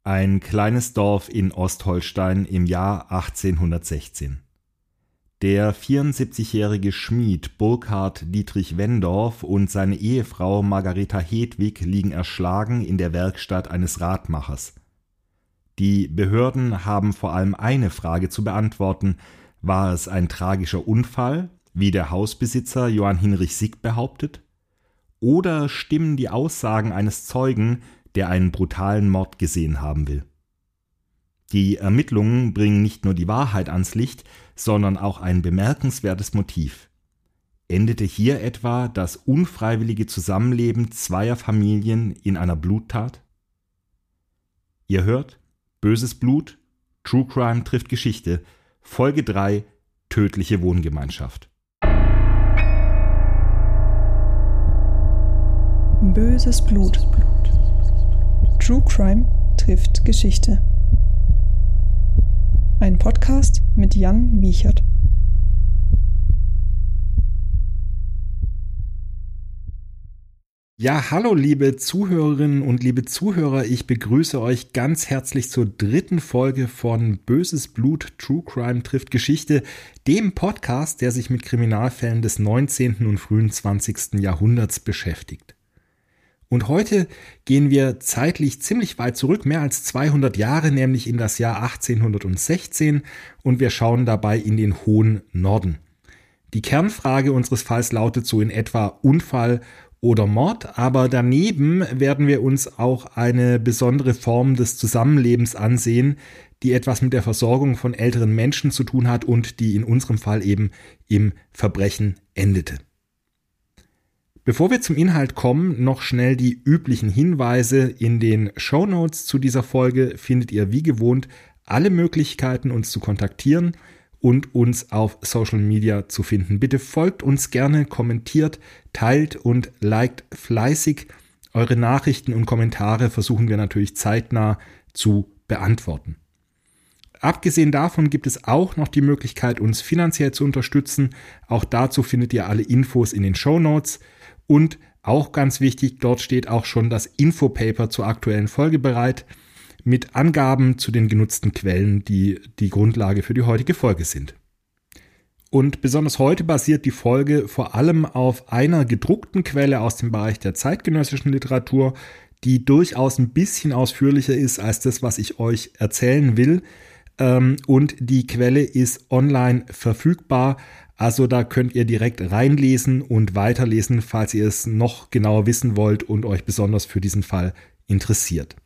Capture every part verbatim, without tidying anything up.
Ein kleines Dorf in Ostholstein im Jahr achtzehnhundertsechzehn. Der vierundsiebzigjährige Schmied Burkhard Dietrich Wendorf und seine Ehefrau Margareta Hedwig liegen erschlagen in der Werkstatt eines Radmachers. Die Behörden haben vor allem eine Frage zu beantworten: War es ein tragischer Unfall, wie der Hausbesitzer Johann Hinrich Sick behauptet? Oder stimmen die Aussagen eines Zeugen, der einen brutalen Mord gesehen haben will? Die Ermittlungen bringen nicht nur die Wahrheit ans Licht, sondern auch ein bemerkenswertes Motiv. Endete hier etwa das unfreiwillige Zusammenleben zweier Familien in einer Bluttat? Ihr hört Böses Blut, True Crime trifft Geschichte, Folge drei, tödliche Wohngemeinschaft. Böses Blut. True Crime trifft Geschichte. Ein Podcast mit Jan Wiechert. Ja, hallo liebe Zuhörerinnen und liebe Zuhörer, ich begrüße euch ganz herzlich zur dritten Folge von Böses Blut, True Crime trifft Geschichte, dem Podcast, der sich mit Kriminalfällen des neunzehnten und frühen zwanzigsten Jahrhunderts beschäftigt. Und heute gehen wir zeitlich ziemlich weit zurück, mehr als zweihundert Jahre, nämlich in das Jahr achtzehnhundertsechzehn, und wir schauen dabei in den hohen Norden. Die Kernfrage unseres Falls lautet so in etwa Unfall oder Mord, aber daneben werden wir uns auch eine besondere Form des Zusammenlebens ansehen, die etwas mit der Versorgung von älteren Menschen zu tun hat und die in unserem Fall eben im Verbrechen endete. Bevor wir zum Inhalt kommen, noch schnell die üblichen Hinweise. In den Shownotes zu dieser Folge findet ihr wie gewohnt alle Möglichkeiten, uns zu kontaktieren und uns auf Social Media zu finden. Bitte folgt uns gerne, kommentiert, teilt und liked fleißig. Eure Nachrichten und Kommentare versuchen wir natürlich zeitnah zu beantworten. Abgesehen davon gibt es auch noch die Möglichkeit, uns finanziell zu unterstützen. Auch dazu findet ihr alle Infos in den Shownotes. Und auch ganz wichtig, dort steht auch schon das Infopaper zur aktuellen Folge bereit, mit Angaben zu den genutzten Quellen, die die Grundlage für die heutige Folge sind. Und besonders heute basiert die Folge vor allem auf einer gedruckten Quelle aus dem Bereich der zeitgenössischen Literatur, die durchaus ein bisschen ausführlicher ist als das, was ich euch erzählen will. Und die Quelle ist online verfügbar, also da könnt ihr direkt reinlesen und weiterlesen, falls ihr es noch genauer wissen wollt und euch besonders für diesen Fall interessiert.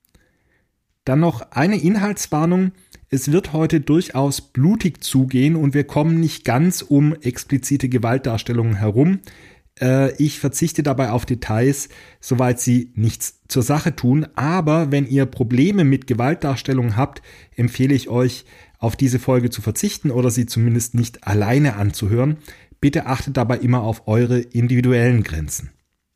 Dann noch eine Inhaltswarnung: Es wird heute durchaus blutig zugehen und wir kommen nicht ganz um explizite Gewaltdarstellungen herum. Ich verzichte dabei auf Details, soweit sie nichts zur Sache tun, aber wenn ihr Probleme mit Gewaltdarstellungen habt, empfehle ich euch, auf diese Folge zu verzichten oder sie zumindest nicht alleine anzuhören. Bitte achtet dabei immer auf eure individuellen Grenzen.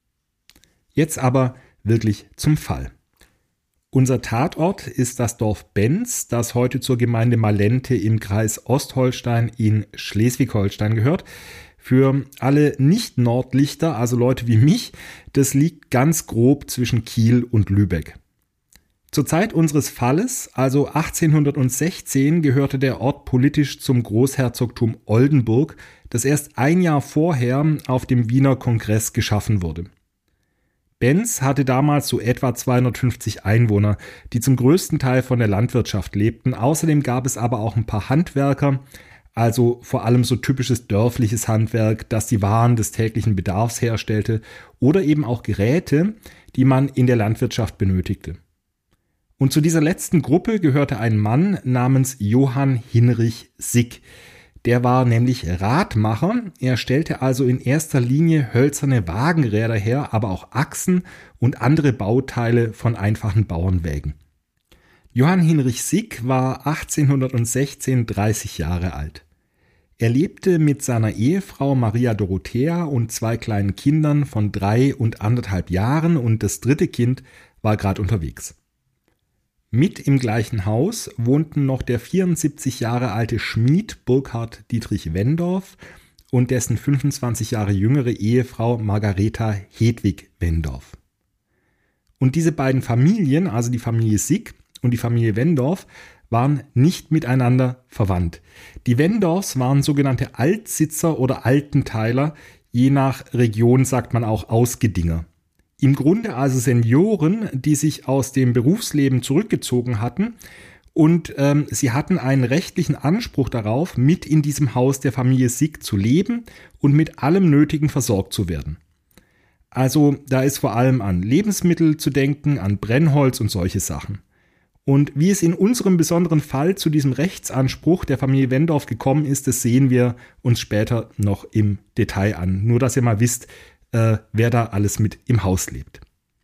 Jetzt aber wirklich zum Fall. Unser Tatort ist das Dorf Benz, das heute zur Gemeinde Malente im Kreis Ostholstein in Schleswig-Holstein gehört. Für alle Nicht-Nordlichter, also Leute wie mich, das liegt ganz grob zwischen Kiel und Lübeck. Zur Zeit unseres Falles, also achtzehnhundertsechzehn, gehörte der Ort politisch zum Großherzogtum Oldenburg, das erst ein Jahr vorher auf dem Wiener Kongress geschaffen wurde. Benz hatte damals so etwa zweihundertfünfzig Einwohner, die zum größten Teil von der Landwirtschaft lebten. Außerdem gab es aber auch ein paar Handwerker, also vor allem so typisches dörfliches Handwerk, das die Waren des täglichen Bedarfs herstellte, oder eben auch Geräte, die man in der Landwirtschaft benötigte. Und zu dieser letzten Gruppe gehörte ein Mann namens Johann Hinrich Sick. Der war nämlich Radmacher. Er stellte also in erster Linie hölzerne Wagenräder her, aber auch Achsen und andere Bauteile von einfachen Bauernwägen. Johann Hinrich Sick war achtzehnhundertsechzehn dreißig Jahre alt. Er lebte mit seiner Ehefrau Maria Dorothea und zwei kleinen Kindern von drei und anderthalb Jahren und das dritte Kind war gerade unterwegs. Mit im gleichen Haus wohnten noch der vierundsiebzig Jahre alte Schmied Burkhard Dietrich Wendorf und dessen fünfundzwanzig Jahre jüngere Ehefrau Margareta Hedwig Wendorf. Und diese beiden Familien, also die Familie Sick und die Familie Wendorf waren nicht miteinander verwandt. Die Wendorfs waren sogenannte Altsitzer oder Altenteiler, je nach Region sagt man auch Ausgedinger. Im Grunde also Senioren, die sich aus dem Berufsleben zurückgezogen hatten und ähm, sie hatten einen rechtlichen Anspruch darauf, mit in diesem Haus der Familie Sick zu leben und mit allem Nötigen versorgt zu werden. Also da ist vor allem an Lebensmittel zu denken, an Brennholz und solche Sachen. Und wie es in unserem besonderen Fall zu diesem Rechtsanspruch der Familie Wendorf gekommen ist, das sehen wir uns später noch im Detail an. Nur, dass ihr mal wisst, äh, wer da alles mit im Haus lebt.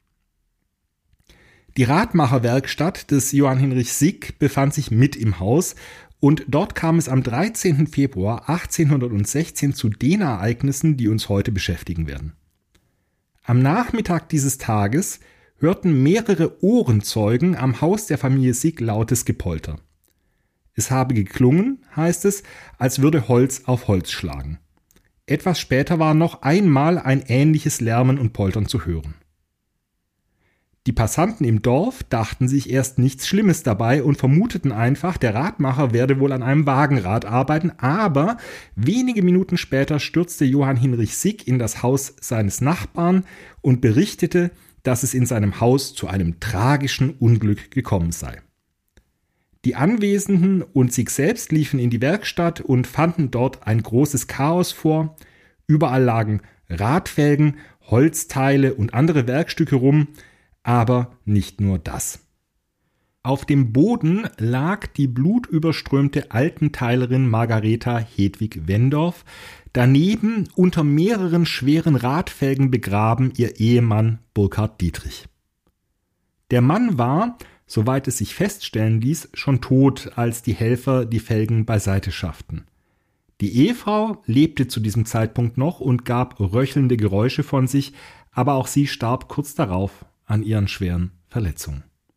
Die Radmacherwerkstatt des Johann Hinrich Sick befand sich mit im Haus und dort kam es am dreizehnten Februar achtzehnhundertsechzehn zu den Ereignissen, die uns heute beschäftigen werden. Am Nachmittag dieses Tages hörten mehrere Ohrenzeugen am Haus der Familie Sick lautes Gepolter. Es habe geklungen, heißt es, als würde Holz auf Holz schlagen. Etwas später war noch einmal ein ähnliches Lärmen und Poltern zu hören. Die Passanten im Dorf dachten sich erst nichts Schlimmes dabei und vermuteten einfach, der Radmacher werde wohl an einem Wagenrad arbeiten, aber wenige Minuten später stürzte Johann Hinrich Sick in das Haus seines Nachbarn und berichtete, dass es in seinem Haus zu einem tragischen Unglück gekommen sei. Die Anwesenden und Sick selbst liefen in die Werkstatt und fanden dort ein großes Chaos vor. Überall lagen Radfelgen, Holzteile und andere Werkstücke rum, aber nicht nur das. Auf dem Boden lag die blutüberströmte Altenteilerin Margaretha Hedwig Wendorf, daneben unter mehreren schweren Radfelgen begraben ihr Ehemann Burkhard Dietrich. Der Mann war, soweit es sich feststellen ließ, schon tot, als die Helfer die Felgen beiseite schafften. Die Ehefrau lebte zu diesem Zeitpunkt noch und gab röchelnde Geräusche von sich, aber auch sie starb kurz darauf an ihren schweren Verletzungen.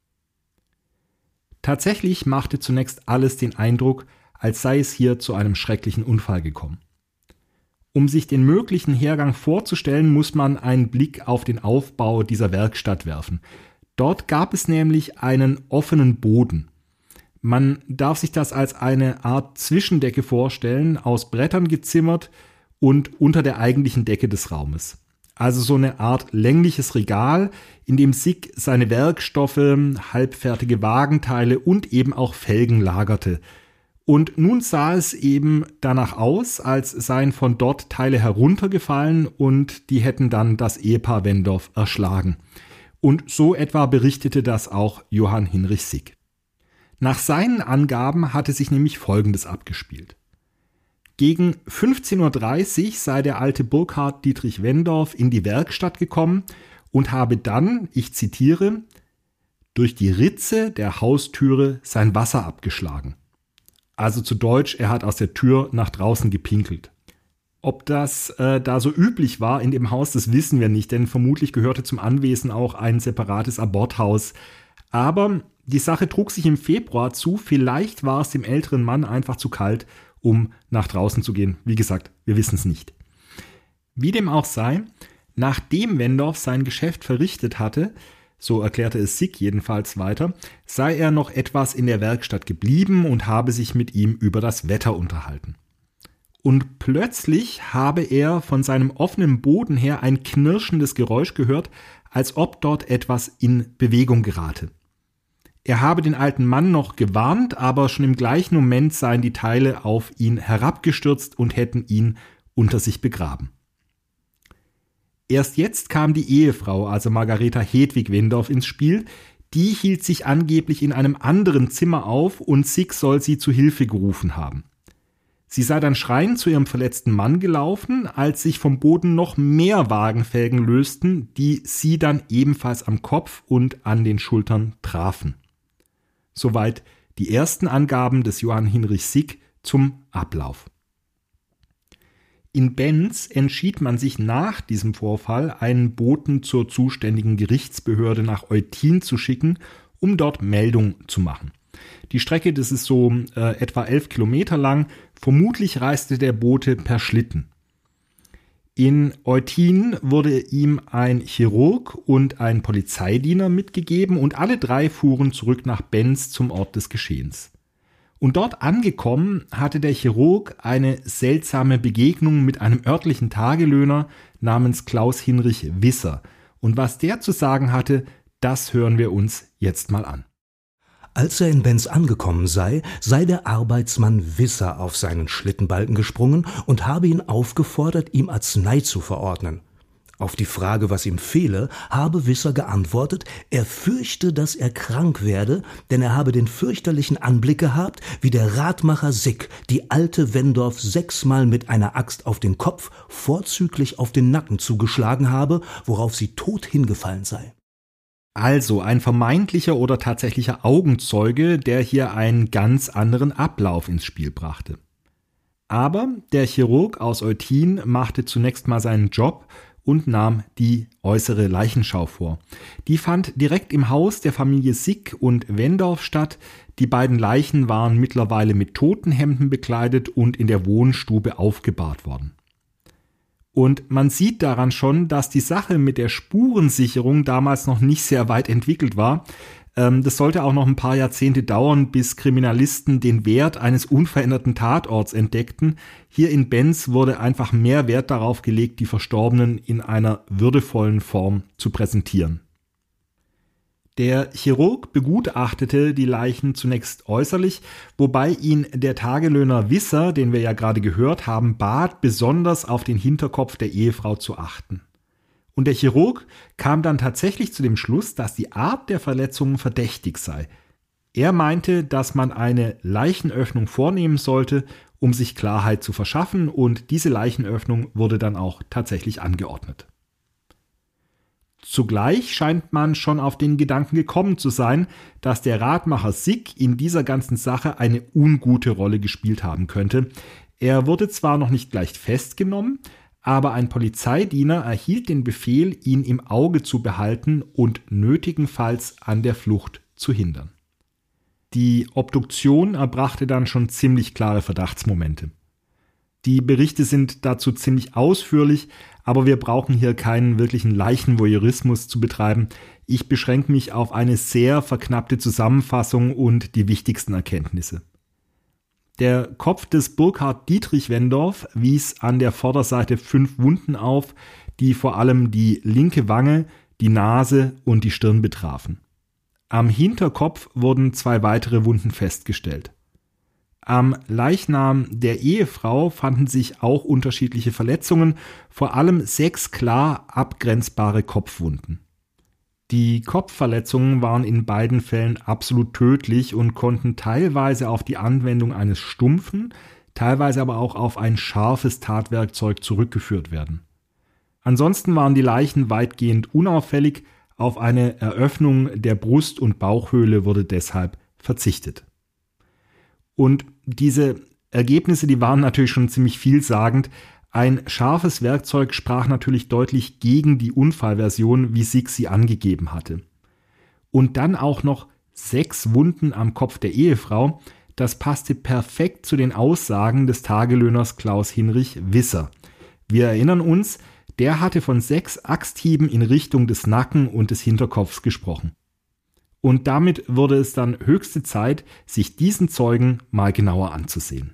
Tatsächlich machte zunächst alles den Eindruck, als sei es hier zu einem schrecklichen Unfall gekommen. Um sich den möglichen Hergang vorzustellen, muss man einen Blick auf den Aufbau dieser Werkstatt werfen. Dort gab es nämlich einen offenen Boden. Man darf sich das als eine Art Zwischendecke vorstellen, aus Brettern gezimmert und unter der eigentlichen Decke des Raumes. Also so eine Art längliches Regal, in dem Sick seine Werkstoffe, halbfertige Wagenteile und eben auch Felgen lagerte. Und nun sah es eben danach aus, als seien von dort Teile heruntergefallen und die hätten dann das Ehepaar Wendorf erschlagen. Und so etwa berichtete das auch Johann Hinrich Sick. Nach seinen Angaben hatte sich nämlich Folgendes abgespielt. Gegen fünfzehn Uhr dreißig sei der alte Burkhard Dietrich Wendorf in die Werkstatt gekommen und habe dann, ich zitiere, durch die Ritze der Haustüre sein Wasser abgeschlagen. Also zu Deutsch, er hat aus der Tür nach draußen gepinkelt. Ob das äh, da so üblich war in dem Haus, das wissen wir nicht, denn vermutlich gehörte zum Anwesen auch ein separates Aborthaus. Aber die Sache trug sich im Februar zu, vielleicht war es dem älteren Mann einfach zu kalt, um nach draußen zu gehen. Wie gesagt, wir wissen es nicht. Wie dem auch sei, nachdem Wendorf sein Geschäft verrichtet hatte, so erklärte es Sick jedenfalls weiter, sei er noch etwas in der Werkstatt geblieben und habe sich mit ihm über das Wetter unterhalten. Und plötzlich habe er von seinem offenen Boden her ein knirschendes Geräusch gehört, als ob dort etwas in Bewegung gerate. Er habe den alten Mann noch gewarnt, aber schon im gleichen Moment seien die Teile auf ihn herabgestürzt und hätten ihn unter sich begraben. Erst jetzt kam die Ehefrau, also Margaretha Hedwig Wendorf, ins Spiel. Die hielt sich angeblich in einem anderen Zimmer auf und Sick soll sie zu Hilfe gerufen haben. Sie sei dann schreiend zu ihrem verletzten Mann gelaufen, als sich vom Boden noch mehr Wagenfelgen lösten, die sie dann ebenfalls am Kopf und an den Schultern trafen. Soweit die ersten Angaben des Johann Hinrich Sick zum Ablauf. In Benz entschied man sich nach diesem Vorfall, einen Boten zur zuständigen Gerichtsbehörde nach Eutin zu schicken, um dort Meldung zu machen. Die Strecke, das ist so äh, etwa elf Kilometer lang, vermutlich reiste der Bote per Schlitten. In Eutin wurde ihm ein Chirurg und ein Polizeidiener mitgegeben und alle drei fuhren zurück nach Benz zum Ort des Geschehens. Und dort angekommen hatte der Chirurg eine seltsame Begegnung mit einem örtlichen Tagelöhner namens Klaus Hinrich Wisser. Und was der zu sagen hatte, das hören wir uns jetzt mal an. Als er in Benz angekommen sei, sei der Arbeitsmann Wisser auf seinen Schlittenbalken gesprungen und habe ihn aufgefordert, ihm Arznei zu verordnen. Auf die Frage, was ihm fehle, habe Wisser geantwortet, er fürchte, dass er krank werde, denn er habe den fürchterlichen Anblick gehabt, wie der Radmacher Sick die alte Wendorf sechsmal mit einer Axt auf den Kopf, vorzüglich auf den Nacken zugeschlagen habe, worauf sie tot hingefallen sei. Also ein vermeintlicher oder tatsächlicher Augenzeuge, der hier einen ganz anderen Ablauf ins Spiel brachte. Aber der Chirurg aus Eutin machte zunächst mal seinen Job und nahm die äußere Leichenschau vor. Die fand direkt im Haus der Familie Sick und Wendorf statt. Die beiden Leichen waren mittlerweile mit Totenhemden bekleidet und in der Wohnstube aufgebahrt worden. Und man sieht daran schon, dass die Sache mit der Spurensicherung damals noch nicht sehr weit entwickelt war. Das sollte auch noch ein paar Jahrzehnte dauern, bis Kriminalisten den Wert eines unveränderten Tatorts entdeckten. Hier in Benz wurde einfach mehr Wert darauf gelegt, die Verstorbenen in einer würdevollen Form zu präsentieren. Der Chirurg begutachtete die Leichen zunächst äußerlich, wobei ihn der Tagelöhner Wisser, den wir ja gerade gehört haben, bat, besonders auf den Hinterkopf der Ehefrau zu achten. Und der Chirurg kam dann tatsächlich zu dem Schluss, dass die Art der Verletzungen verdächtig sei. Er meinte, dass man eine Leichenöffnung vornehmen sollte, um sich Klarheit zu verschaffen, und diese Leichenöffnung wurde dann auch tatsächlich angeordnet. Zugleich scheint man schon auf den Gedanken gekommen zu sein, dass der Radmacher Sick in dieser ganzen Sache eine ungute Rolle gespielt haben könnte. Er wurde zwar noch nicht gleich festgenommen, aber ein Polizeidiener erhielt den Befehl, ihn im Auge zu behalten und nötigenfalls an der Flucht zu hindern. Die Obduktion erbrachte dann schon ziemlich klare Verdachtsmomente. Die Berichte sind dazu ziemlich ausführlich, aber wir brauchen hier keinen wirklichen Leichenvoyeurismus zu betreiben. Ich beschränke mich auf eine sehr verknappte Zusammenfassung und die wichtigsten Erkenntnisse. Der Kopf des Burkhard Dietrich Wendorf wies an der Vorderseite fünf Wunden auf, die vor allem die linke Wange, die Nase und die Stirn betrafen. Am Hinterkopf wurden zwei weitere Wunden festgestellt. Am Leichnam der Ehefrau fanden sich auch unterschiedliche Verletzungen, vor allem sechs klar abgrenzbare Kopfwunden. Die Kopfverletzungen waren in beiden Fällen absolut tödlich und konnten teilweise auf die Anwendung eines stumpfen, teilweise aber auch auf ein scharfes Tatwerkzeug zurückgeführt werden. Ansonsten waren die Leichen weitgehend unauffällig, auf eine Eröffnung der Brust- und Bauchhöhle wurde deshalb verzichtet. Und diese Ergebnisse, die waren natürlich schon ziemlich vielsagend. Ein scharfes Werkzeug sprach natürlich deutlich gegen die Unfallversion, wie Sick sie angegeben hatte. Und dann auch noch sechs Wunden am Kopf der Ehefrau, das passte perfekt zu den Aussagen des Tagelöhners Klaus Hinrich Wisser. Wir erinnern uns, der hatte von sechs Axthieben in Richtung des Nacken und des Hinterkopfs gesprochen. Und damit wurde es dann höchste Zeit, sich diesen Zeugen mal genauer anzusehen.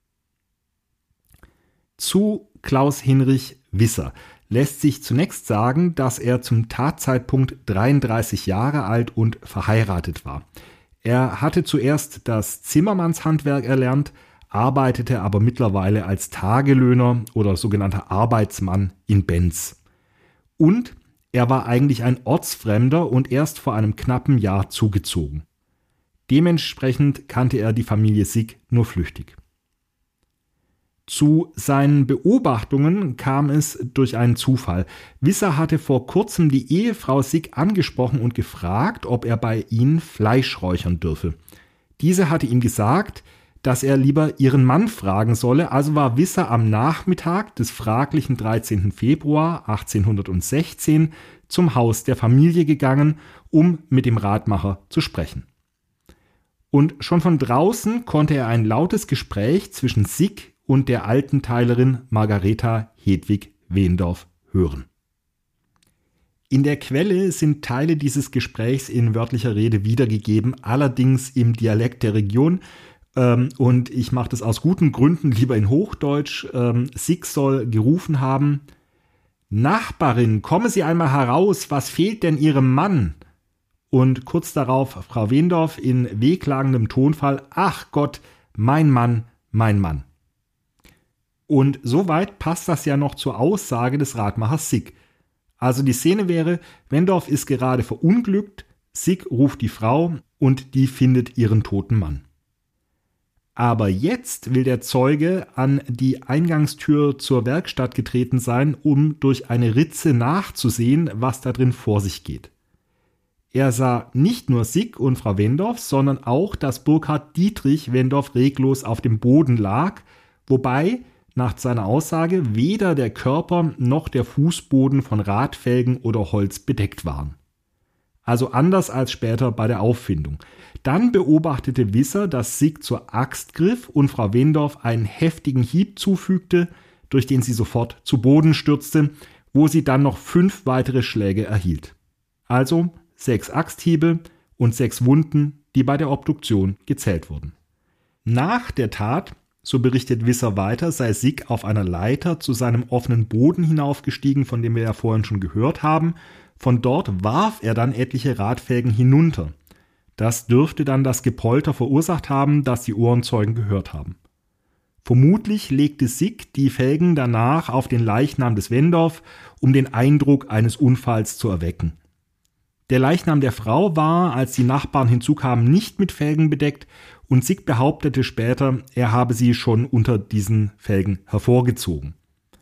Zu Klaus Hinrich Wisser lässt sich zunächst sagen, dass er zum Tatzeitpunkt dreiunddreißig Jahre alt und verheiratet war. Er hatte zuerst das Zimmermannshandwerk erlernt, arbeitete aber mittlerweile als Tagelöhner oder sogenannter Arbeitsmann in Benz. Und er war eigentlich ein Ortsfremder und erst vor einem knappen Jahr zugezogen. Dementsprechend kannte er die Familie Sick nur flüchtig. Zu seinen Beobachtungen kam es durch einen Zufall. Wisser hatte vor kurzem die Ehefrau Sick angesprochen und gefragt, ob er bei ihnen Fleisch räuchern dürfe. Diese hatte ihm gesagt, dass er lieber ihren Mann fragen solle, also war Wisser am Nachmittag des fraglichen dreizehnten Februar achtzehnhundertsechzehn zum Haus der Familie gegangen, um mit dem Radmacher zu sprechen. Und schon von draußen konnte er ein lautes Gespräch zwischen Sick und der Altenteilerin Margareta Hedwig Wendorf hören. In der Quelle sind Teile dieses Gesprächs in wörtlicher Rede wiedergegeben, allerdings im Dialekt der Region. Ähm, und ich mache das aus guten Gründen lieber in Hochdeutsch. Ähm, Sig soll gerufen haben: Nachbarin, komme Sie einmal heraus, was fehlt denn Ihrem Mann? Und kurz darauf Frau Wendorf in wehklagendem Tonfall: Ach Gott, mein Mann, mein Mann. Und soweit passt das ja noch zur Aussage des Radmachers Sig. Also die Szene wäre, Wendorf ist gerade verunglückt, Sig ruft die Frau und die findet ihren toten Mann. Aber jetzt will der Zeuge an die Eingangstür zur Werkstatt getreten sein, um durch eine Ritze nachzusehen, was da drin vor sich geht. Er sah nicht nur Sig und Frau Wendorf, sondern auch, dass Burkhard Dietrich Wendorf reglos auf dem Boden lag, wobei nach seiner Aussage weder der Körper noch der Fußboden von Radfelgen oder Holz bedeckt waren. Also anders als später bei der Auffindung. Dann beobachtete Visser, dass Sig zur Axt griff und Frau Wendorf einen heftigen Hieb zufügte, durch den sie sofort zu Boden stürzte, wo sie dann noch fünf weitere Schläge erhielt. Also sechs Axthiebe und sechs Wunden, die bei der Obduktion gezählt wurden. Nach der Tat, so berichtet Visser weiter, sei Sig auf einer Leiter zu seinem offenen Boden hinaufgestiegen, von dem wir ja vorhin schon gehört haben. Von dort warf er dann etliche Radfelgen hinunter. Das dürfte dann das Gepolter verursacht haben, das die Ohrenzeugen gehört haben. Vermutlich legte Sig die Felgen danach auf den Leichnam des Wendorf, um den Eindruck eines Unfalls zu erwecken. Der Leichnam der Frau war, als die Nachbarn hinzukamen, nicht mit Felgen bedeckt und Sig behauptete später, er habe sie schon unter diesen Felgen hervorgezogen.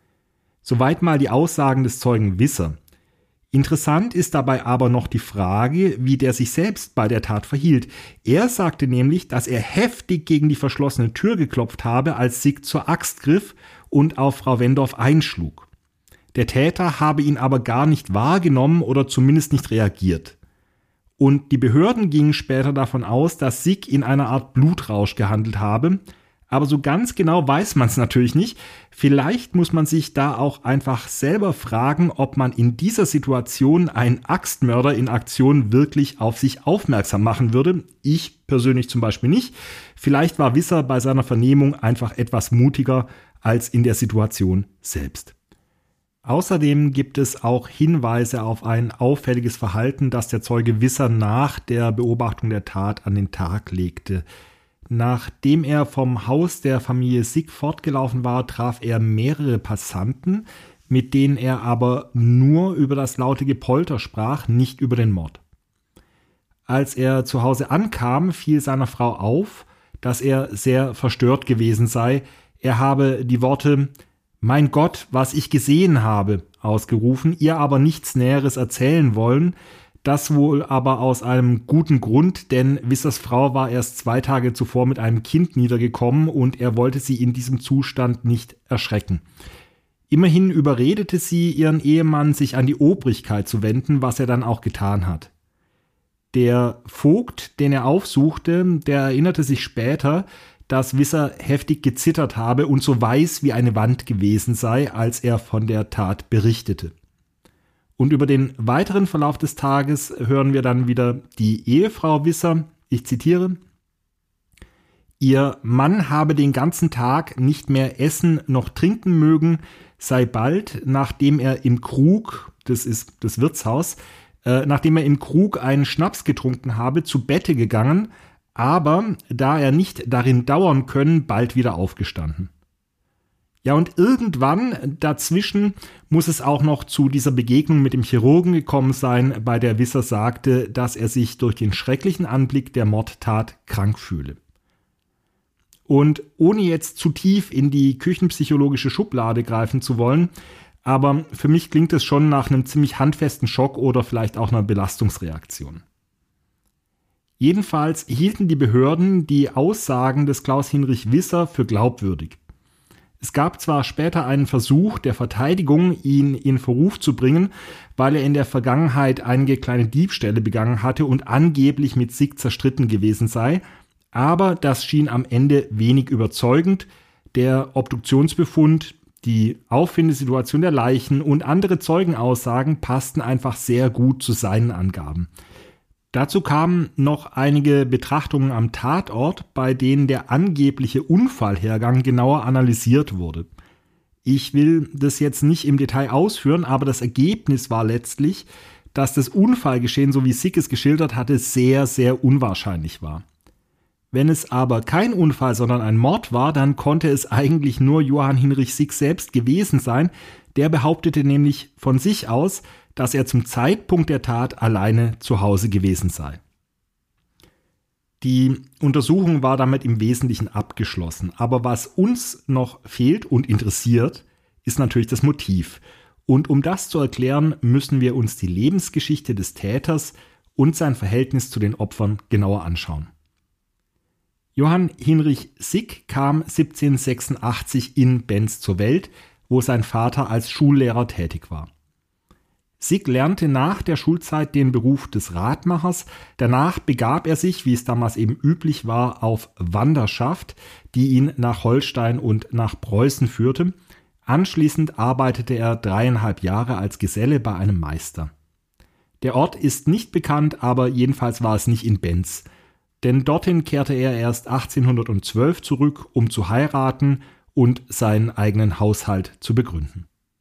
Soweit mal die Aussagen des Zeugen Visser. Interessant ist dabei aber noch die Frage, wie der sich selbst bei der Tat verhielt. Er sagte nämlich, dass er heftig gegen die verschlossene Tür geklopft habe, als Sig zur Axt griff und auf Frau Wendorf einschlug. Der Täter habe ihn aber gar nicht wahrgenommen oder zumindest nicht reagiert. Und die Behörden gingen später davon aus, dass Sig in einer Art Blutrausch gehandelt habe. Aber so ganz genau weiß man es natürlich nicht. Vielleicht muss man sich da auch einfach selber fragen, ob man in dieser Situation einen Axtmörder in Aktion wirklich auf sich aufmerksam machen würde. Ich persönlich zum Beispiel nicht. Vielleicht war Visser bei seiner Vernehmung einfach etwas mutiger als in der Situation selbst. Außerdem gibt es auch Hinweise auf ein auffälliges Verhalten, das der Zeuge Visser nach der Beobachtung der Tat an den Tag legte. Nachdem er vom Haus der Familie Sig fortgelaufen war, traf er mehrere Passanten, mit denen er aber nur über das laute Gepolter sprach, nicht über den Mord. Als er zu Hause ankam, fiel seiner Frau auf, dass er sehr verstört gewesen sei. Er habe die Worte »Mein Gott, was ich gesehen habe« ausgerufen, ihr aber nichts Näheres erzählen wollen, das wohl aber aus einem guten Grund, denn Wissers Frau war erst zwei Tage zuvor mit einem Kind niedergekommen und er wollte sie in diesem Zustand nicht erschrecken. Immerhin überredete sie ihren Ehemann, sich an die Obrigkeit zu wenden, was er dann auch getan hat. Der Vogt, den er aufsuchte, der erinnerte sich später, dass Visser heftig gezittert habe und so weiß wie eine Wand gewesen sei, als er von der Tat berichtete. Und über den weiteren Verlauf des Tages hören wir dann wieder die Ehefrau Visser, ich zitiere: Ihr Mann habe den ganzen Tag nicht mehr essen noch trinken mögen, sei bald, nachdem er im Krug, das ist das Wirtshaus, äh, nachdem er im Krug einen Schnaps getrunken habe, zu Bette gegangen, aber da er nicht darin dauern können, bald wieder aufgestanden. Ja, und irgendwann dazwischen muss es auch noch zu dieser Begegnung mit dem Chirurgen gekommen sein, bei der Visser sagte, dass er sich durch den schrecklichen Anblick der Mordtat krank fühle. Und ohne jetzt zu tief in die küchenpsychologische Schublade greifen zu wollen, aber für mich klingt es schon nach einem ziemlich handfesten Schock oder vielleicht auch einer Belastungsreaktion. Jedenfalls hielten die Behörden die Aussagen des Klaus-Hinrich Visser für glaubwürdig. Es gab zwar später einen Versuch der Verteidigung, ihn in Verruf zu bringen, weil er in der Vergangenheit einige kleine Diebstähle begangen hatte und angeblich mit Sig zerstritten gewesen sei, aber das schien am Ende wenig überzeugend. Der Obduktionsbefund, Die Auffindesituation der Leichen und andere Zeugenaussagen passten einfach sehr gut zu seinen Angaben. Dazu kamen noch einige Betrachtungen am Tatort, bei denen der angebliche Unfallhergang genauer analysiert wurde. Ich will das jetzt nicht im Detail ausführen, aber das Ergebnis war letztlich, dass das Unfallgeschehen, so wie Sick es geschildert hatte, sehr, sehr unwahrscheinlich war. Wenn es aber kein Unfall, sondern ein Mord war, dann konnte es eigentlich nur Johann Hinrich Sick selbst gewesen sein. Der behauptete nämlich von sich aus, dass er zum Zeitpunkt der Tat alleine zu Hause gewesen sei. Die Untersuchung war damit im Wesentlichen abgeschlossen. Aber was uns noch fehlt und interessiert, ist natürlich das Motiv. Und um das zu erklären, müssen wir uns die Lebensgeschichte des Täters und sein Verhältnis zu den Opfern genauer anschauen. Johann Hinrich Sick kam siebzehnhundertsechsundachtzig in Benz zur Welt, wo sein Vater als Schullehrer tätig war. Sick lernte nach der Schulzeit den Beruf des Radmachers. Danach begab er sich, wie es damals eben üblich war, auf Wanderschaft, die ihn nach Holstein und nach Preußen führte. Anschließend arbeitete er dreieinhalb Jahre als Geselle bei einem Meister. Der Ort ist nicht bekannt, aber jedenfalls war es nicht in Benz. Denn dorthin kehrte er erst achtzehnhundertzwölf zurück, um zu heiraten und seinen eigenen Haushalt zu begründen.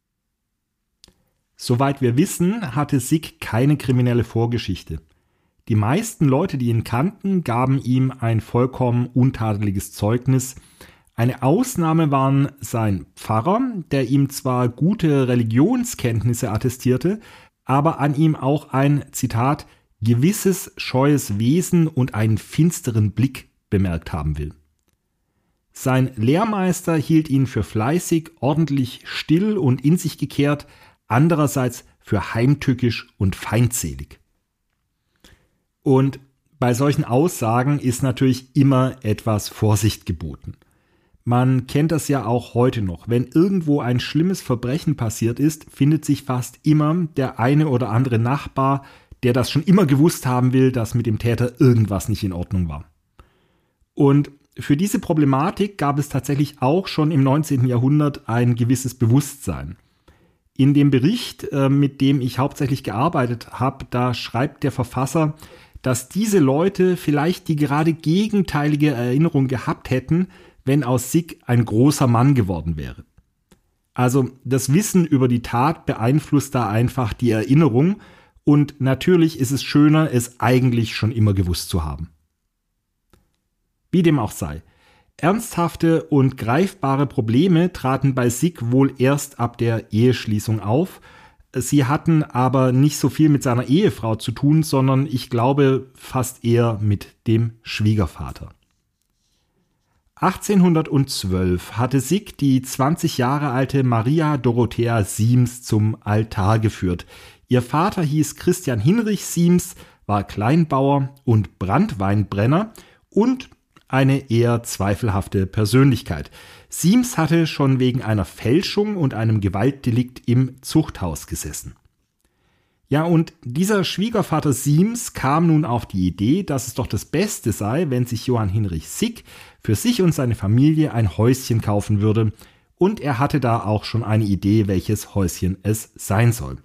Soweit wir wissen, hatte Sick keine kriminelle Vorgeschichte. Die meisten Leute, die ihn kannten, gaben ihm ein vollkommen untadeliges Zeugnis. Eine Ausnahme waren sein Pfarrer, der ihm zwar gute Religionskenntnisse attestierte, aber an ihm auch ein, Zitat, gewisses scheues Wesen und einen finsteren Blick bemerkt haben will. Sein Lehrmeister hielt ihn für fleißig, ordentlich still und in sich gekehrt, andererseits für heimtückisch und feindselig. Und bei solchen Aussagen ist natürlich immer etwas Vorsicht geboten. Man kennt das ja auch heute noch. Wenn irgendwo ein schlimmes Verbrechen passiert ist, findet sich fast immer der eine oder andere Nachbar, der das schon immer gewusst haben will, dass mit dem Täter irgendwas nicht in Ordnung war. Und für diese Problematik gab es tatsächlich auch schon im neunzehnten Jahrhundert ein gewisses Bewusstsein. In dem Bericht, mit dem ich hauptsächlich gearbeitet habe, da schreibt der Verfasser, dass diese Leute vielleicht die gerade gegenteilige Erinnerung gehabt hätten, wenn aus Sick ein großer Mann geworden wäre. Also das Wissen über die Tat beeinflusst da einfach die Erinnerung und natürlich ist es schöner, es eigentlich schon immer gewusst zu haben. Wie dem auch sei. Ernsthafte und greifbare Probleme traten bei Sick wohl erst ab der Eheschließung auf. Sie hatten aber nicht so viel mit seiner Ehefrau zu tun, sondern ich glaube fast eher mit dem Schwiegervater. achtzehnhundertzwölf hatte Sick die zwanzig Jahre alte Maria Dorothea Siems zum Altar geführt. Ihr Vater hieß Christian Hinrich Siems, war Kleinbauer und Branntweinbrenner und eine eher zweifelhafte Persönlichkeit. Siems hatte schon wegen einer Fälschung und einem Gewaltdelikt im Zuchthaus gesessen. Ja, und dieser Schwiegervater Siems kam nun auf die Idee, dass es doch das Beste sei, wenn sich Johann Hinrich Sick für sich und seine Familie ein Häuschen kaufen würde, und er hatte da auch schon eine Idee, welches Häuschen es sein soll.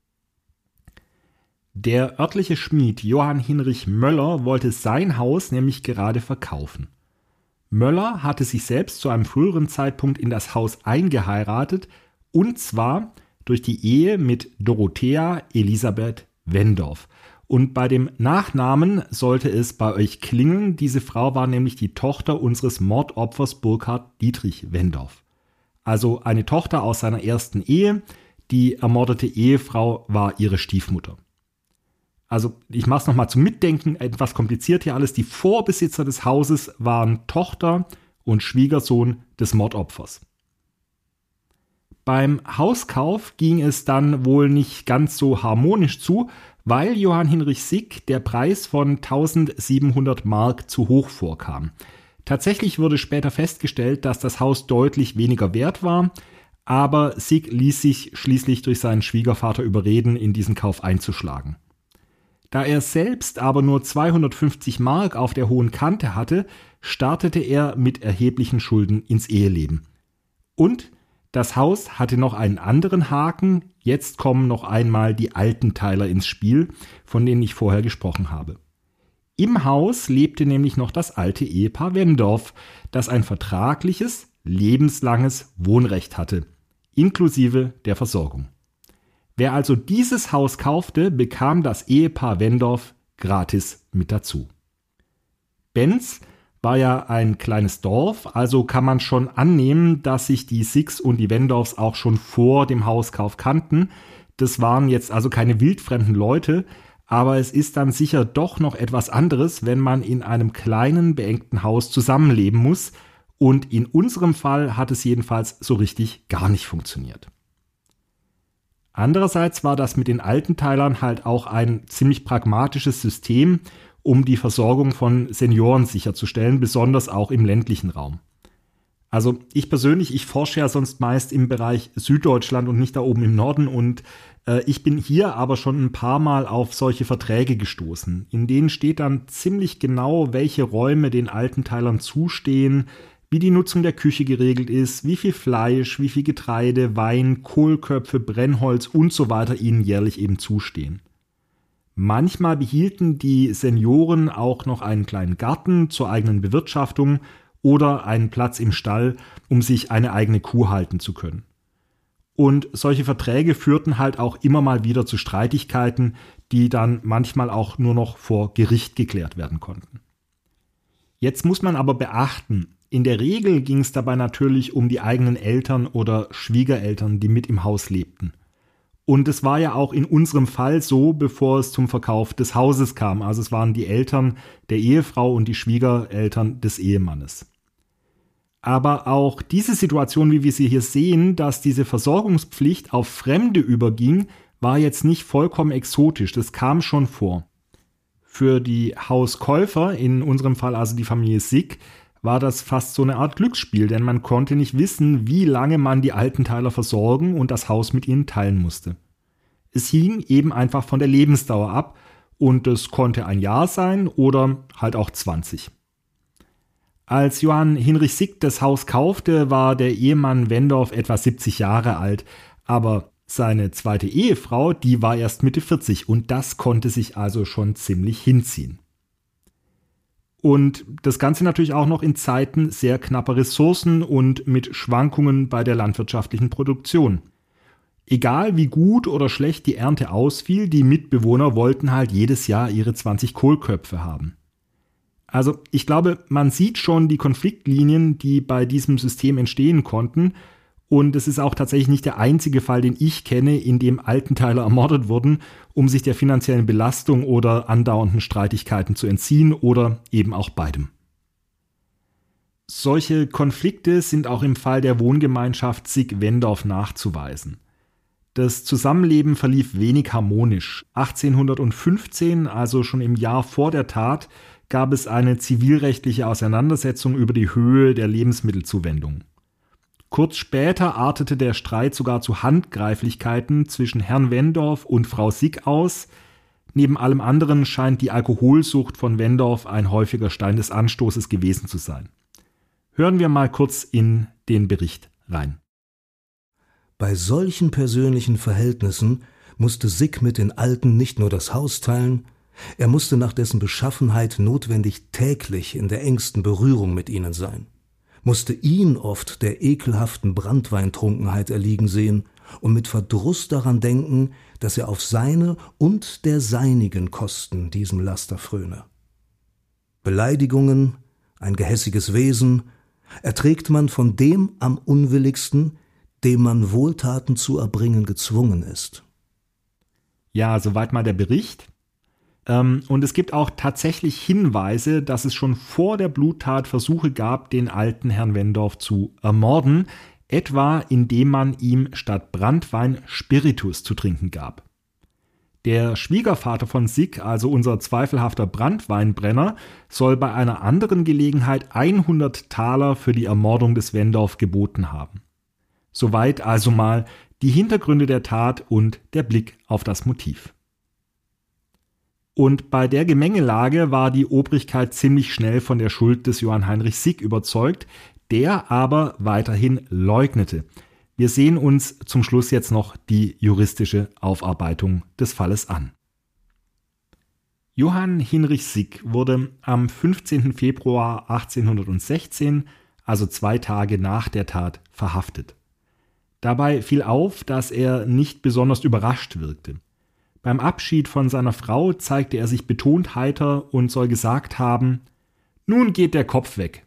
Der örtliche Schmied Johann Hinrich Möller wollte sein Haus nämlich gerade verkaufen. Möller hatte sich selbst zu einem früheren Zeitpunkt in das Haus eingeheiratet, und zwar durch die Ehe mit Dorothea Elisabeth Wendorf. Und bei dem Nachnamen sollte es bei euch klingeln, diese Frau war nämlich die Tochter unseres Mordopfers Burkhard Dietrich Wendorf. Also eine Tochter aus seiner ersten Ehe, die ermordete Ehefrau war ihre Stiefmutter. Also ich mache es nochmal zum Mitdenken, etwas kompliziert hier alles. Die Vorbesitzer des Hauses waren Tochter und Schwiegersohn des Mordopfers. Beim Hauskauf ging es dann wohl nicht ganz so harmonisch zu, weil Johann Hinrich Sick der Preis von eintausendsiebenhundert Mark zu hoch vorkam. Tatsächlich wurde später festgestellt, dass das Haus deutlich weniger wert war, aber Sick ließ sich schließlich durch seinen Schwiegervater überreden, in diesen Kauf einzuschlagen. Da er selbst aber nur zweihundertfünfzig Mark auf der hohen Kante hatte, startete er mit erheblichen Schulden ins Eheleben. Und Das Haus hatte noch einen anderen Haken. Jetzt kommen noch einmal die Altenthaler ins Spiel, von denen ich vorher gesprochen habe. Im Haus lebte nämlich noch das alte Ehepaar Wendorf, das ein vertragliches, lebenslanges Wohnrecht hatte, inklusive der Versorgung. Wer also dieses Haus kaufte, bekam das Ehepaar Wendorf gratis mit dazu. Benz war ja ein kleines Dorf, also kann man schon annehmen, dass sich die Sicks und die Wendorfs auch schon vor dem Hauskauf kannten. Das waren jetzt also keine wildfremden Leute, aber es ist dann sicher doch noch etwas anderes, wenn man in einem kleinen, beengten Haus zusammenleben muss. Und in unserem Fall hat es jedenfalls so richtig gar nicht funktioniert. Andererseits war das mit den Altenteilern halt auch ein ziemlich pragmatisches System, um die Versorgung von Senioren sicherzustellen, besonders auch im ländlichen Raum. Also ich persönlich, ich forsche ja sonst meist im Bereich Süddeutschland und nicht da oben im Norden und äh, ich bin hier aber schon ein paar Mal auf solche Verträge gestoßen. In denen steht dann ziemlich genau, welche Räume den Altenteilern zustehen, wie die Nutzung der Küche geregelt ist, wie viel Fleisch, wie viel Getreide, Wein, Kohlköpfe, Brennholz und so weiter ihnen jährlich eben zustehen. Manchmal behielten die Senioren auch noch einen kleinen Garten zur eigenen Bewirtschaftung oder einen Platz im Stall, um sich eine eigene Kuh halten zu können. Und solche Verträge führten halt auch immer mal wieder zu Streitigkeiten, die dann manchmal auch nur noch vor Gericht geklärt werden konnten. Jetzt muss man aber beachten, in der Regel ging es dabei natürlich um die eigenen Eltern oder Schwiegereltern, die mit im Haus lebten. Und es war ja auch in unserem Fall so, bevor es zum Verkauf des Hauses kam. Also es waren die Eltern der Ehefrau und die Schwiegereltern des Ehemannes. Aber auch diese Situation, wie wir sie hier sehen, dass diese Versorgungspflicht auf Fremde überging, war jetzt nicht vollkommen exotisch. Das kam schon vor. Für die Hauskäufer, in unserem Fall also die Familie Sick, war das fast so eine Art Glücksspiel, denn man konnte nicht wissen, wie lange man die Altenteiler versorgen und das Haus mit ihnen teilen musste. Es hing eben einfach von der Lebensdauer ab und es konnte ein Jahr sein oder halt auch zwanzig. Als Johann Hinrich Sick das Haus kaufte, war der Ehemann Wendorf etwa siebzig Jahre alt, aber seine zweite Ehefrau, die war erst Mitte vierzig und das konnte sich also schon ziemlich hinziehen. Und das Ganze natürlich auch noch in Zeiten sehr knapper Ressourcen und mit Schwankungen bei der landwirtschaftlichen Produktion. Egal wie gut oder schlecht die Ernte ausfiel, die Mitbewohner wollten halt jedes Jahr ihre zwanzig Kohlköpfe haben. Also ich glaube, man sieht schon die Konfliktlinien, die bei diesem System entstehen konnten. Und es ist auch tatsächlich nicht der einzige Fall, den ich kenne, in dem Altenteiler ermordet wurden, um sich der finanziellen Belastung oder andauernden Streitigkeiten zu entziehen oder eben auch beidem. Solche Konflikte sind auch im Fall der Wohngemeinschaft Sick-Wendorf nachzuweisen. Das Zusammenleben verlief wenig harmonisch. achtzehnhundertfünfzehn, also schon im Jahr vor der Tat, gab es eine zivilrechtliche Auseinandersetzung über die Höhe der Lebensmittelzuwendung. Kurz später artete der Streit sogar zu Handgreiflichkeiten zwischen Herrn Wendorf und Frau Sick aus. Neben allem anderen scheint die Alkoholsucht von Wendorf ein häufiger Stein des Anstoßes gewesen zu sein. Hören wir mal kurz in den Bericht rein. Bei solchen persönlichen Verhältnissen musste Sick mit den Alten nicht nur das Haus teilen, er musste nach dessen Beschaffenheit notwendig täglich in der engsten Berührung mit ihnen sein, musste ihn oft der ekelhaften Branntweintrunkenheit erliegen sehen und mit Verdruss daran denken, dass er auf seine und der seinigen Kosten diesem Laster fröne. Beleidigungen, ein gehässiges Wesen, erträgt man von dem am unwilligsten, dem man Wohltaten zu erbringen gezwungen ist. Ja, soweit mal der Bericht. Und es gibt auch tatsächlich Hinweise, dass es schon vor der Bluttat Versuche gab, den alten Herrn Wendorf zu ermorden, etwa indem man ihm statt Branntwein Spiritus zu trinken gab. Der Schwiegervater von Sick, also unser zweifelhafter Branntweinbrenner, soll bei einer anderen Gelegenheit hundert Taler für die Ermordung des Wendorf geboten haben. Soweit also mal die Hintergründe der Tat und der Blick auf das Motiv. Und bei der Gemengelage war die Obrigkeit ziemlich schnell von der Schuld des Johann Heinrich Sick überzeugt, der aber weiterhin leugnete. Wir sehen uns zum Schluss jetzt noch die juristische Aufarbeitung des Falles an. Johann Hinrich Sick wurde am fünfzehnten Februar achtzehnhundertsechzehn, also zwei Tage nach der Tat, verhaftet. Dabei fiel auf, dass er nicht besonders überrascht wirkte. Beim Abschied von seiner Frau zeigte er sich betont heiter und soll gesagt haben: »Nun geht der Kopf weg.«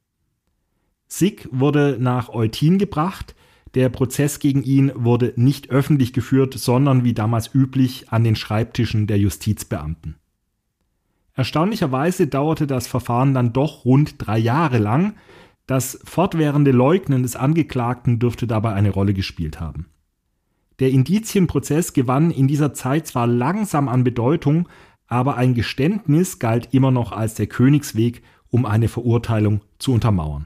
Sick wurde nach Eutin gebracht. Der Prozess gegen ihn wurde nicht öffentlich geführt, sondern wie damals üblich an den Schreibtischen der Justizbeamten. Erstaunlicherweise dauerte das Verfahren dann doch rund drei Jahre lang. Das fortwährende Leugnen des Angeklagten dürfte dabei eine Rolle gespielt haben. Der Indizienprozess gewann in dieser Zeit zwar langsam an Bedeutung, aber ein Geständnis galt immer noch als der Königsweg, um eine Verurteilung zu untermauern.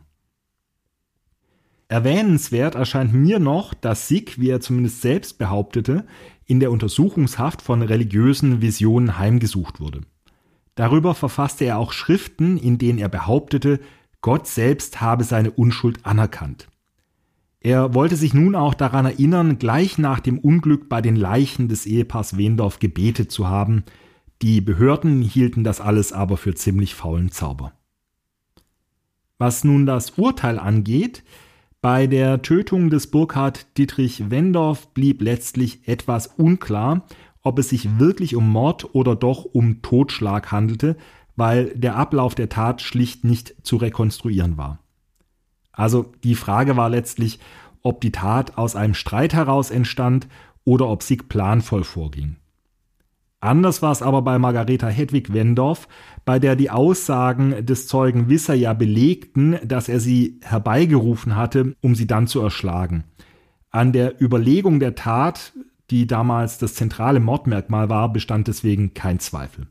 Erwähnenswert erscheint mir noch, dass Sick, wie er zumindest selbst behauptete, in der Untersuchungshaft von religiösen Visionen heimgesucht wurde. Darüber verfasste er auch Schriften, in denen er behauptete, Gott selbst habe seine Unschuld anerkannt. Er wollte sich nun auch daran erinnern, gleich nach dem Unglück bei den Leichen des Ehepaars Wendorf gebetet zu haben. Die Behörden hielten das alles aber für ziemlich faulen Zauber. Was nun das Urteil angeht, bei der Tötung des Burkhard Dietrich Wendorf blieb letztlich etwas unklar, ob es sich wirklich um Mord oder doch um Totschlag handelte, weil der Ablauf der Tat schlicht nicht zu rekonstruieren war. Also die Frage war letztlich, ob die Tat aus einem Streit heraus entstand oder ob Sick planvoll vorging. Anders war es aber bei Margareta Hedwig Wendorf, bei der die Aussagen des Zeugen Wisser ja belegten, dass er sie herbeigerufen hatte, um sie dann zu erschlagen. An der Überlegung der Tat, die damals das zentrale Mordmerkmal war, bestand deswegen kein Zweifel.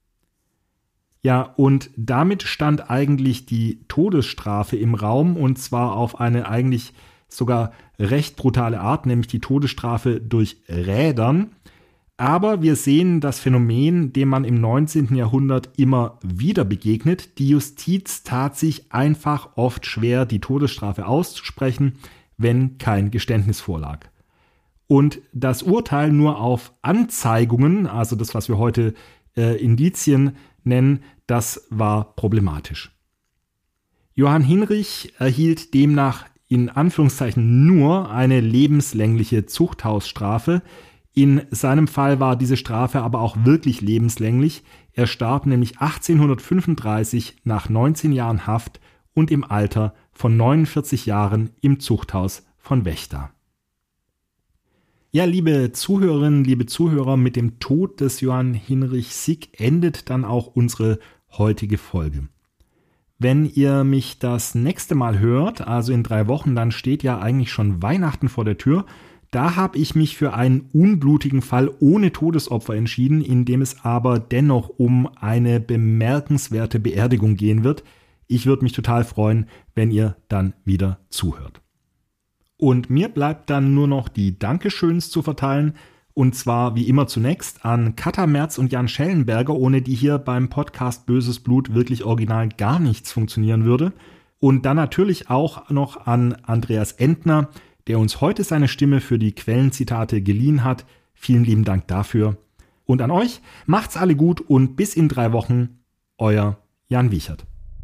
Ja, und damit stand eigentlich die Todesstrafe im Raum, und zwar auf eine eigentlich sogar recht brutale Art, nämlich die Todesstrafe durch Rädern. Aber wir sehen das Phänomen, dem man im neunzehnten Jahrhundert immer wieder begegnet. Die Justiz tat sich einfach oft schwer, die Todesstrafe auszusprechen, wenn kein Geständnis vorlag. Und das Urteil nur auf Anzeigungen, also das, was wir heute äh, Indizien nennen, das war problematisch. Johann Hinrich erhielt demnach in Anführungszeichen nur eine lebenslängliche Zuchthausstrafe. In seinem Fall war diese Strafe aber auch wirklich lebenslänglich. Er starb nämlich achtzehnhundertfünfunddreißig nach neunzehn Jahren Haft und im Alter von neunundvierzig Jahren im Zuchthaus von Vechta. Ja, liebe Zuhörerinnen, liebe Zuhörer, mit dem Tod des Johann Hinrich Sick endet dann auch unsere heutige Folge. Wenn ihr mich das nächste Mal hört, also in drei Wochen, dann steht ja eigentlich schon Weihnachten vor der Tür. Da habe ich mich für einen unblutigen Fall ohne Todesopfer entschieden, in dem es aber dennoch um eine bemerkenswerte Beerdigung gehen wird. Ich würde mich total freuen, wenn ihr dann wieder zuhört. Und mir bleibt dann nur noch die Dankeschöns zu verteilen, und zwar wie immer zunächst an Katha Merz und Jan Schellenberger, ohne die hier beim Podcast Böses Blut wirklich original gar nichts funktionieren würde. Und dann natürlich auch noch an Andreas Entner, der uns heute seine Stimme für die Quellenzitate geliehen hat. Vielen lieben Dank dafür. Und an euch, macht's alle gut und bis in drei Wochen, euer Jan Wiechert.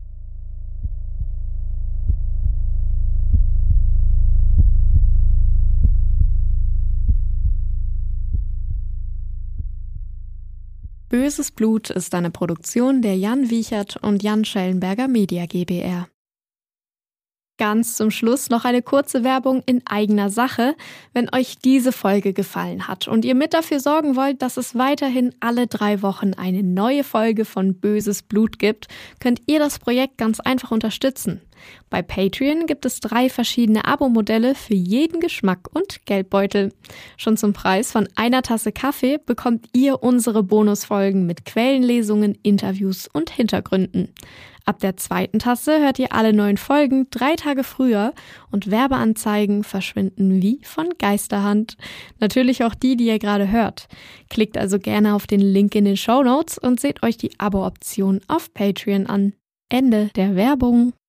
Böses Blut ist eine Produktion der Jan Wiechert und Jan Schellenberger Media GbR. Ganz zum Schluss noch eine kurze Werbung in eigener Sache. Wenn euch diese Folge gefallen hat und ihr mit dafür sorgen wollt, dass es weiterhin alle drei Wochen eine neue Folge von Böses Blut gibt, könnt ihr das Projekt ganz einfach unterstützen. Bei Patreon gibt es drei verschiedene Abo-Modelle für jeden Geschmack und Geldbeutel. Schon zum Preis von einer Tasse Kaffee bekommt ihr unsere Bonusfolgen mit Quellenlesungen, Interviews und Hintergründen. Ab der zweiten Tasse hört ihr alle neuen Folgen drei Tage früher und Werbeanzeigen verschwinden wie von Geisterhand. Natürlich auch die, die ihr gerade hört. Klickt also gerne auf den Link in den Shownotes und seht euch die Abo-Option auf Patreon an. Ende der Werbung.